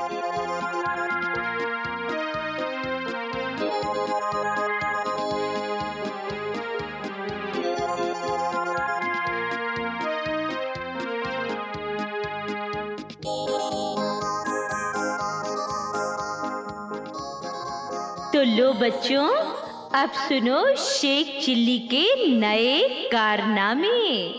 तो लो बच्चों, अब सुनो शेख चिल्ली के नए कारनामे।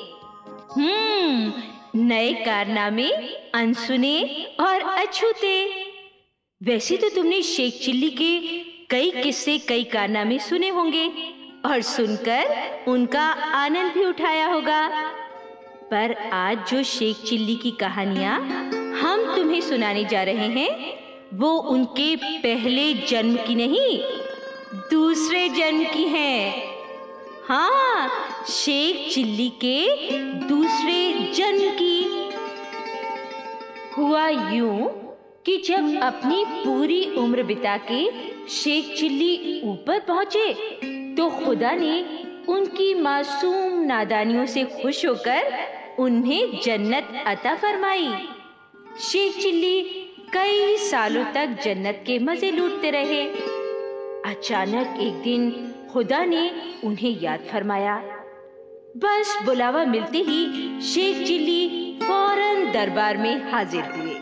नए कारनामे अनसुने और अछूते। वैसे तो तुमने शेख चिल्ली के कई किस्से, कई कारनामे सुने होंगे और सुनकर उनका आनंद भी उठाया होगा। पर आज जो शेख चिल्ली की कहानियां हम तुम्हें सुनाने जा रहे हैं, वो उनके पहले जन्म की नहीं, दूसरे जन्म की है। हाँ, शेख चिल्ली के दूसरे जन्म की। हुआ यूं कि जब अपनी पूरी उम्र बिता के शेख चिल्ली ऊपर पहुंचे, तो खुदा ने उनकी मासूम नादानियों से खुश होकर उन्हें जन्नत अता फरमाई। शेख चिल्ली कई सालों तक जन्नत के मजे लूटते रहे। अचानक एक दिन खुदा ने उन्हें याद फरमाया। बस बुलावा मिलते ही शेख चिल्ली फौरन दरबार में हाजिर हुए।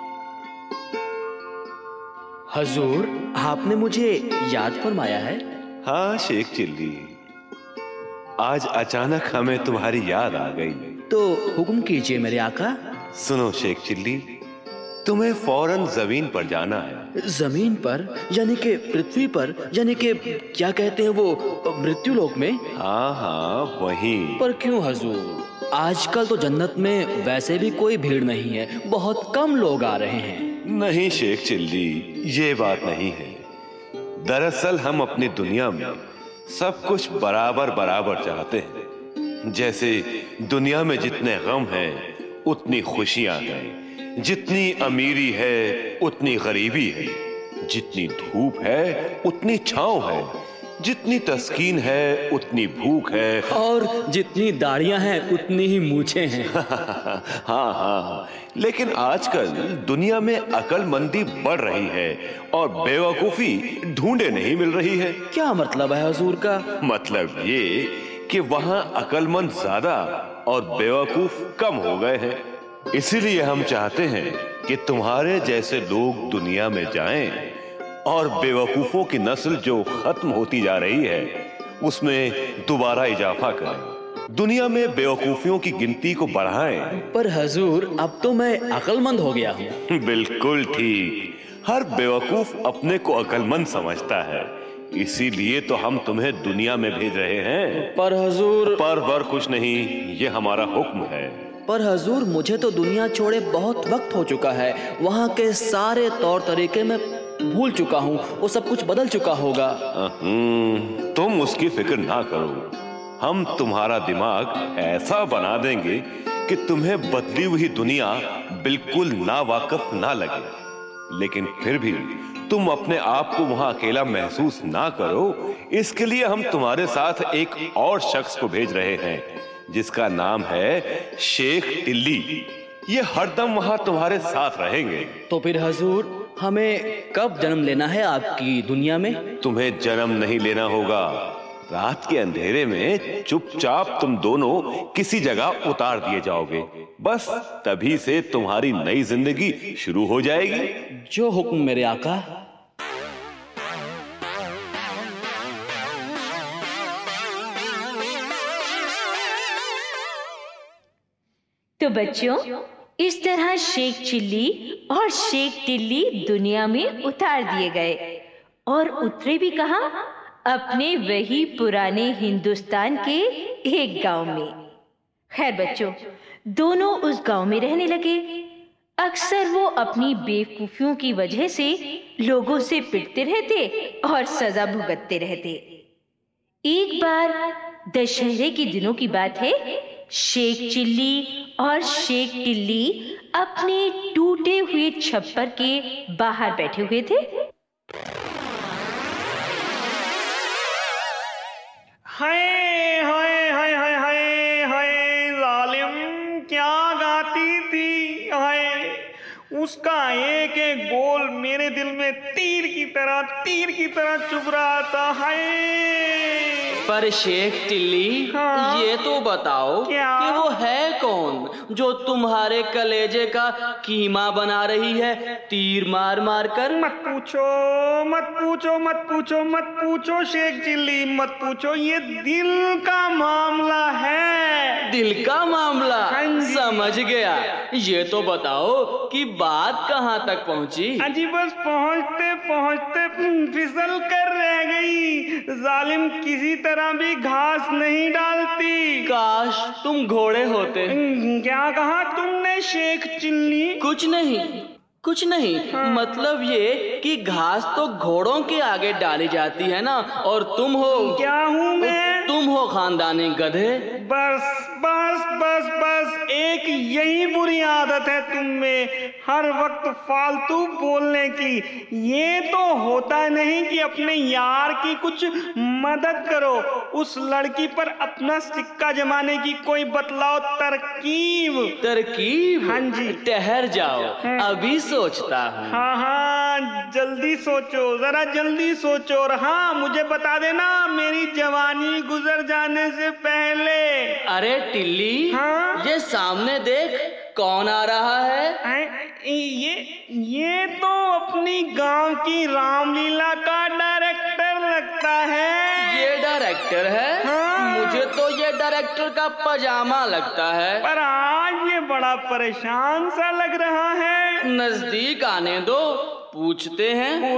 हजूर, आपने मुझे याद फरमाया है? हाँ शेख चिल्ली, आज अचानक हमें तुम्हारी याद आ गई। तो हुक्म कीजिए मेरे आका। सुनो शेख चिल्ली, तुम्हें फौरन जमीन पर जाना है। जमीन पर यानी कि पृथ्वी पर, यानी कि क्या कहते हैं वो, मृत्यु लोक में? हाँ हाँ वहीं। पर क्यों हजूर? आजकल तो जन्नत में वैसे भी कोई भीड़ नहीं है, बहुत कम लोग आ रहे हैं। नहीं शेख चिल्ली, ये बात नहीं है। दरअसल हम अपनी दुनिया में सब कुछ बराबर बराबर चाहते हैं। जैसे दुनिया में जितने गम हैं उतनी खुशियां हैं, जितनी अमीरी है उतनी गरीबी है, जितनी धूप है उतनी छांव है, जितनी तस्कीन है उतनी भूख है, और जितनी दाढ़ियां हैं उतनी ही मूछें हैं। हाँ हाँ, लेकिन आजकल दुनिया में अक्लमंदी बढ़ रही है और बेवकूफी ढूंढे नहीं मिल रही है। क्या मतलब है हजूर का? मतलब ये कि वहाँ अक्लमंद ज्यादा और बेवकूफ कम हो गए हैं। इसीलिए हम चाहते हैं कि तुम्हारे जैसे लोग दुनिया में जाएं और बेवकूफों की नस्ल जो खत्म होती जा रही है उसमें दोबारा इजाफा करें। दुनिया में बेवकूफियों की गिनती को बढ़ाएं। पर हजूर, अब तो मैं अक्लमंद हो गया हूँ। बिल्कुल ठीक, हर बेवकूफ अपने को अक्लमंद समझता है, इसीलिए तो हम तुम्हें दुनिया में भेज रहे हैं। पर हजूर। पर कुछ नहीं, ये हमारा हुक्म है। पर हजूर, मुझे तो दुनिया छोड़े बहुत वक्त हो चुका है। वहाँ के सारे तौर तरीके मैं भूल चुका हूँ, वो सब कुछ बदल चुका होगा। तुम उसकी फिक्र ना करो, हम तुम्हारा दिमाग ऐसा बना देंगे कि तुम्हें बदली हुई दुनिया बिल्कुल नावाकिफ ना लगे। लेकिन फिर भी तुम अपने आप को वहां अकेला महसूस ना करो, इसके लिए हम तुम्हारे साथ एक और शख्स को भेज रहे हैं जिसका नाम है शेख टिल्ली। ये हरदम वहां तुम्हारे साथ रहेंगे। तो फिर हजूर, हमें कब जन्म लेना है आपकी दुनिया में? तुम्हें जन्म नहीं लेना होगा, रात के अंधेरे में चुपचाप तुम दोनों किसी जगह उतार दिए जाओगे। बस तभी से तुम्हारी नई जिंदगी शुरू हो जाएगी। जो हुक्म मेरे आका। तो बच्चों, इस तरह शेख चिल्ली और शेख टिल्ली दुनिया में उतार दिए गए और उतरे भी कहां? अपने वही पुराने हिंदुस्तान के एक गांव में। खैर बच्चों, दोनों उस गांव में रहने लगे। अक्सर वो अपनी बेवकूफियों की वजह से लोगों से पिटते रहते और सजा भुगतते रहते। एक बार दशहरे के दिनों की बात है, शेख चिल्ली और शेख टिल्ली अपने टूटे हुए छप्पर के बाहर बैठे हुए थे। हाय हाय हाय हाय हाय हाय, जालिम क्या गाती थी। हाय, उसका एक एक बोल मेरे दिल में तीर की तरह चुभ रहा था। हाय। पर शेख टिल्ली, हाँ? ये तो बताओ क्या? कि वो है कौन जो तुम्हारे कलेजे का कीमा बना रही है तीर मार मार कर? मत पूछो शेख चिल्ली, मत पूछो। ये दिल का मामला है। दिल का मामला? हाँ जी। समझ गया। ये तो बताओ कि बात कहाँ तक पहुँची? अजी बस पहुँचते पहुँचते फिसल कर रह गई। जालिम किसी तरह भी घास नहीं डालती। काश तुम घोड़े होते। क्या कहा तुमने शेख चिल्ली? कुछ नहीं। मतलब ये कि घास तो घोड़ों के आगे डाली जाती है ना, और तुम हो। क्या हूँ मैं? तुम हो खानदानी गधे। बस एक यही बुरी आदत है तुम में, हर वक्त फालतू बोलने की। ये तो होता नहीं कि अपने यार की कुछ मदद करो, उस लड़की पर अपना सिक्का जमाने की कोई बतलाओ तरकीब। हाँ जी। ठहर जाओ, अभी सोचता हूँ। हाँ, जल्दी सोचो, जरा जल्दी सोचो। और हाँ, मुझे बता देना मेरी जवानी गुजर जाने से पहले। अरे टिल्ली, हाँ? ये सामने देख, कौन आ रहा है? ये तो अपनी गांव की रामलीला का डायरेक्टर लगता है। ये डायरेक्टर है? हाँ। मुझे तो ये डायरेक्टर का पजामा लगता है। पर आज ये बड़ा परेशान सा लग रहा है। नजदीक आने दो, पूछते हैं।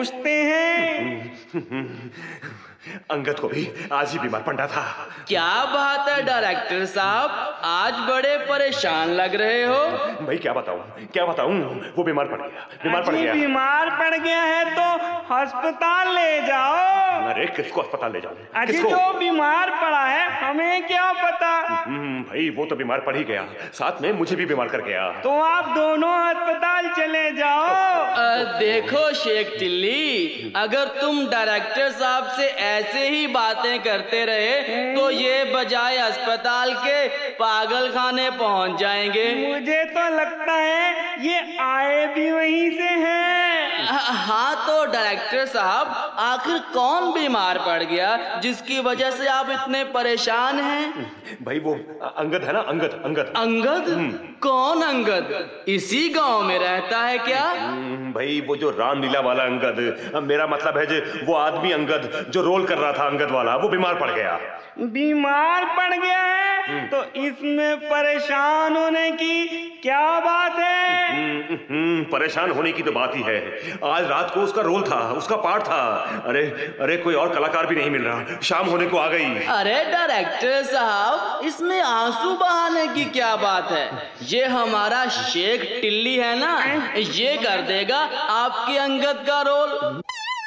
अंगद को भी आज ही बीमार पड़ा था। क्या बात है डायरेक्टर साहब, आज बड़े परेशान लग रहे हो। भाई क्या बताऊं, वो बीमार पड़ गया। बीमार पड़ गया है तो अस्पताल ले जाओ। अरे किसको अस्पताल ले जाओ? अजी जो बीमार पड़ा है हमें क्या पता। भाई वो तो बीमार पड़ ही गया, साथ में मुझे भी बीमार कर गया। तो आप दोनों अस्पताल चले जाओ। देखो शेख टिल्ली, अगर तुम डायरेक्टर साहब से ऐसे ही बातें करते रहे तो ये बजाय अस्पताल के पागल खाने पहुंच जाएंगे। मुझे तो लगता है ये आए भी वहीं से हैं। हाँ तो डायरेक्टर साहब, आखिर कौन बीमार पड़ गया जिसकी वजह से आप इतने परेशान हैं? भाई वो अंगद है ना, अंगद। कौन अंगद? इसी गांव में रहता है क्या? भाई वो जो रामलीला वाला अंगद, मेरा मतलब है जो वो आदमी अंगद जो रोल कर रहा था अंगद वाला, वो बीमार पड़ गया है। तो इसमें परेशान होने की क्या बात है? परेशान होने की तो बात ही है। आज रात को उसका रोल था, उसका पार्ट था। अरे कोई और कलाकार भी नहीं मिल रहा, शाम होने को आ गई। अरे डायरेक्टर साहब, इसमें आंसू बहाने की क्या बात है? ये हमारा शेख टिल्ली है ना, ये कर देगा आपके अंगद का रोल।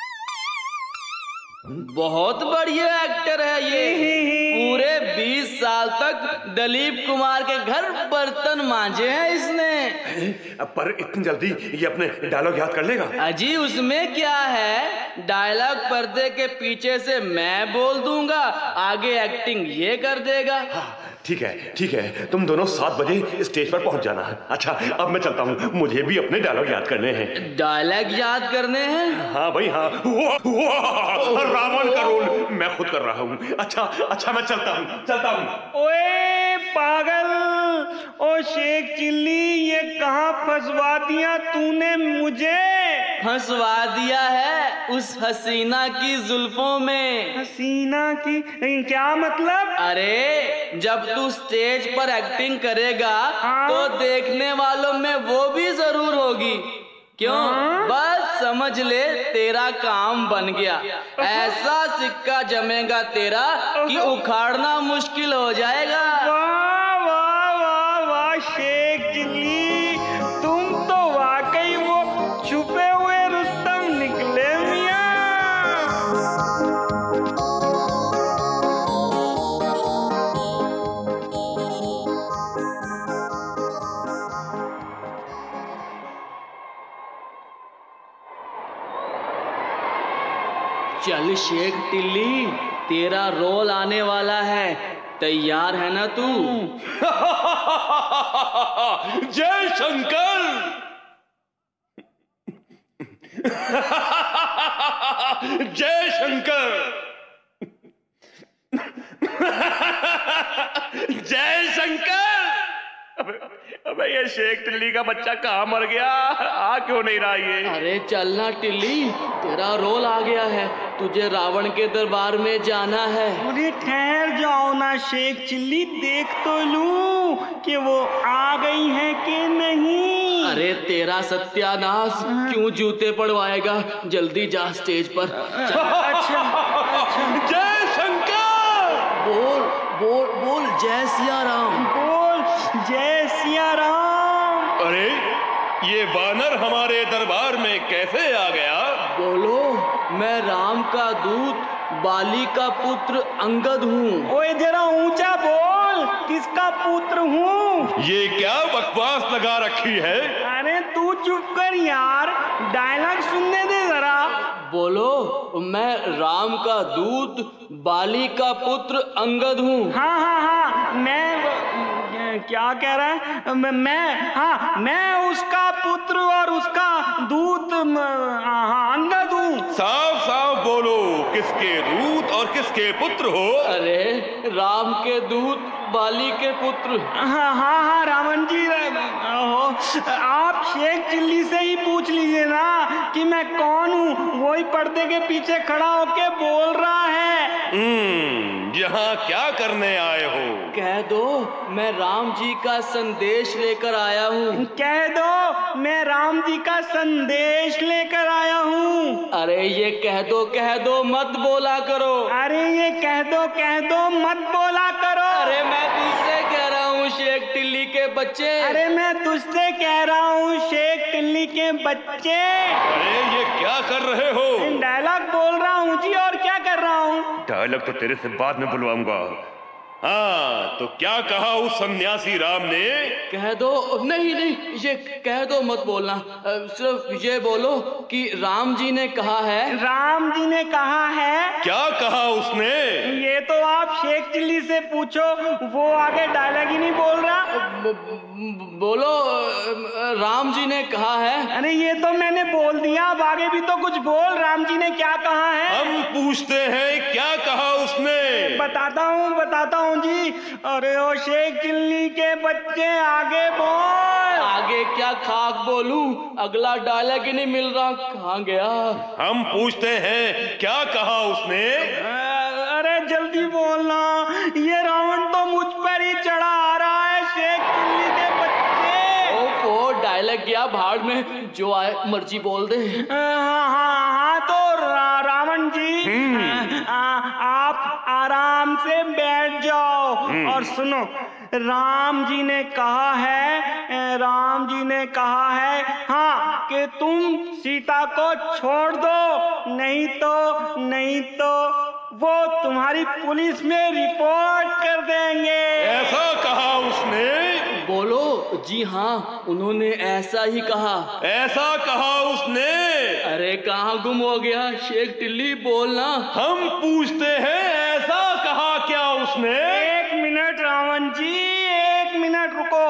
बहुत बढ़िया एक्टर है ये। पूरे 20 साल तक दलीप कुमार के घर बर्तन मांजे हैं इसने। पर इतनी जल्दी ये अपने डायलॉग याद कर लेगा? अजी उसमें क्या है, डायलॉग पर्दे के पीछे से मैं बोल दूंगा, आगे एक्टिंग ये कर देगा। ठीक है, तुम दोनों 7 बजे स्टेज पर पहुंच जाना। अच्छा अब मैं चलता हूँ, मुझे भी अपने डायलॉग याद करने हैं। डायलॉग याद करने हैं? हाँ भाई हाँ। रावण का रोल मैं खुद कर रहा हूँ। अच्छा मैं चलता हूँ। ओए पागल, ओ शेख चिल्ली, ये कहाँ फंसवा दिया तूने मुझे? फंसवा दिया है उस हसीना की जुल्फों में। हसीना की क्या मतलब? अरे जब तू स्टेज पर एक्टिंग करेगा तो देखने वालों में वो भी जरूर होगी। क्यों? बस समझ ले तेरा काम बन गया। ऐसा सिक्का जमेगा तेरा कि उखाड़ना मुश्किल हो जाएगा। वाह वाह वाह वाह शेख चिल्ली, तुम तो वाकई वो छुपे हुए रुस्तम निकले मियां। चल शेख टिल्ली, तेरा रोल आने वाला है, तैयार है ना तू? जय शंकर। जय शंकर। जय शंकर। अबे ये शेख टिल्ली का बच्चा कहाँ मर गया? आ क्यों नहीं रहा ये? अरे चलना टिल्ली, तेरा रोल आ गया है, तुझे रावण के दरबार में जाना है। अरे ठहर जाओ ना शेख चिल्ली, देख तो लूं कि वो आ गई है कि नहीं। अरे तेरा सत्यानाश, क्यों जूते पड़वाएगा? जल्दी जा स्टेज पर। अच्छा जय शंकर। बोल बोल बोल, जय सिया राम। बोल जय सिया राम। अरे ये वानर हमारे दरबार में कैसे आ गया? बोलो, मैं राम का दूत बाली का पुत्र अंगद हूँ। ओए जरा ऊंचा बोल, किसका पुत्र हूँ? ये क्या बकवास लगा रखी है? अरे तू चुप कर यार, डायलॉग सुनने दे जरा। बोलो, मैं राम का दूत बाली का पुत्र अंगद हूँ। हाँ, मैं क्या कह रहा है? मैं उसका पुत्र और उसका दूत अंगद हूँ। साफ साफ बोलो, किसके दूत और किसके पुत्र हो? अरे राम के दूत बाली के पुत्र। हाँ रावण जी, आप शेख चिल्ली से ही पूछ लीजिए ना कि मैं कौन हूँ। वही पर्दे के पीछे खड़ा होके बोल रहा है। यहाँ क्या करने आए हो? कह दो मैं राम जी का संदेश लेकर आया हूँ। कह दो मैं राम जी का संदेश लेकर आया हूँ। अरे ये कह दो मत बोला करो। अरे ये कह दो मत बोला करो। अरे मैं तुझसे कह रहा हूँ शेख टिल्ली के बच्चे। अरे मैं तुझसे कह रहा हूँ शेख टिल्ली के बच्चे। अरे ये क्या कर रहे हो? डायलॉग बोल रहा हूँ जी, और क्या कर रहा हूँ? डायलॉग तो तेरे से बाद में बुलवाऊंगा। हाँ तो क्या कहा उस सन्यासी राम ने? कह दो, नहीं ये कह दो मत बोलना, सिर्फ ये बोलो कि राम जी ने कहा है। राम जी ने कहा है? क्या कहा उसने? ये तो आप शेख चिल्ली से पूछो, वो आगे डायलॉग ही नहीं बोल रहा। बोलो, राम जी ने कहा है। अरे ये तो मैंने बोल दिया, अब आगे भी तो कुछ बोल। राम जी ने क्या कहा है? हम पूछते हैं क्या कहा उसने? बताता हूँ जी। अरे ओ शेख चिल्ली के बच्चे, आगे बोल। आगे क्या खाक बोलूं? अगला डायलॉग ही नहीं मिल रहा, कहाँ गया? हम पूछते हैं क्या कहा उसने? अरे जल्दी बोलना, ये रावण तो मुझ पर ही चढ़ा आ रहा है। शेख चिल्ली के बच्चे। ओफो, डायलॉग गया भाड़ में, जो आए मर्जी बोल दे। हाँ तो रावण जी, आप आराम से बैठ जाओ और सुनो। राम जी ने कहा है हाँ कि तुम सीता को छोड़ दो, नहीं तो वो तुम्हारी पुलिस में रिपोर्ट कर देंगे। ऐसा कहा उसने? बोलो, जी हाँ, उन्होंने ऐसा ही कहा। ऐसा कहा उसने? अरे कहाँ गुम हो गया शेख टिल्ली, बोलना। हम पूछते हैं ऐसा कहा क्या उसने? एक मिनट रावण जी, एक मिनट रुको।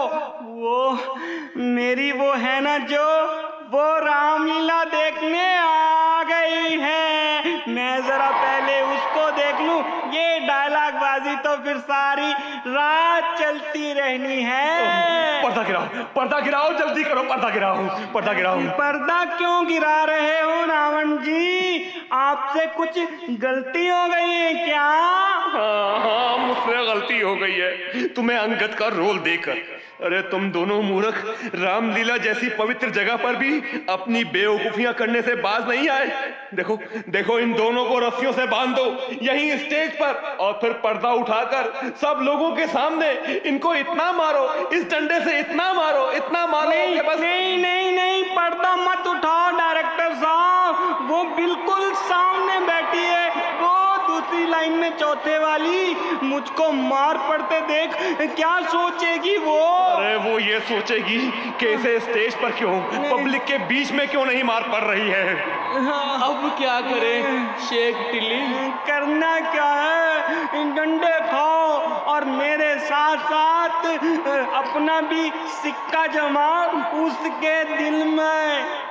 वो है ना जो, वो रामलीला देखने आ गई है। मैं जरा पहले उसको देख लूं। ये डायलॉग बाजी तो फिर सारी रात चलती रहनी है। पर्दा गिराओ, जल्दी करो, पर्दा गिराओ। पर्दा क्यों गिरा रहे हो रावण जी? आपसे कुछ गलती हो गई है क्या? हाँ, मुझसे गलती हो गई है तुम्हें अंगद का रोल देकर। अरे तुम दोनों मूर्ख रामलीला जैसी पवित्र जगह पर भी अपनी बेवकूफियां करने से बाज नहीं आए। देखो इन दोनों को रस्सियों से बांध दो यहीं स्टेज पर, और फिर पर्दा उठाकर सब लोगों के सामने इनको इतना मारो, इस डंडे से इतना मारो कि बस। नहीं, पर्दा मत उठाओ डायरेक्टर साहब। वो बिल्कुल सामने बैठी है, वो दूसरी लाइन में चौथे वाली। मुझको मार पड़ते देख क्या सोचेगी वो? अरे वो ये सोचेगी कि इसे स्टेज पर क्यों, पब्लिक के बीच में क्यों नहीं मार पड़ रही है। अब क्या करें शेख टिल्ली? करना क्या है, डंडे खाओ और मेरे साथ अपना भी सिक्का जमाओ उसके दिल में।